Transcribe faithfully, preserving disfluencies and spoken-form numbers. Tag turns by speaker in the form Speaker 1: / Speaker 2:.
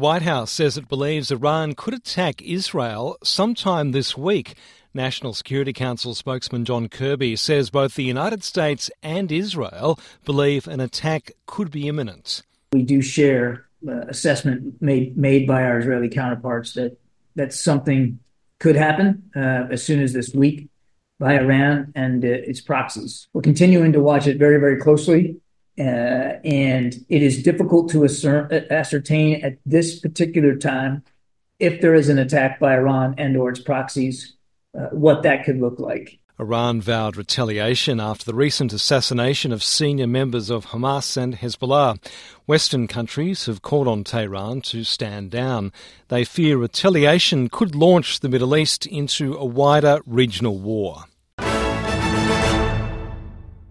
Speaker 1: White House says it believes Iran could attack Israel sometime this week. National Security Council spokesman John Kirby says both the United States and Israel believe an attack could be imminent.
Speaker 2: We do share uh, assessment made made by our Israeli counterparts that, that something could happen uh, as soon as this week by Iran and uh, its proxies. We're continuing to watch it very, very closely. Uh, and it is difficult to assert, ascertain at this particular time if there is an attack by Iran and or its proxies, uh, what that could look like.
Speaker 1: Iran vowed retaliation after the recent assassination of senior members of Hamas and Hezbollah. Western countries have called on Tehran to stand down. They fear retaliation could launch the Middle East into a wider regional war.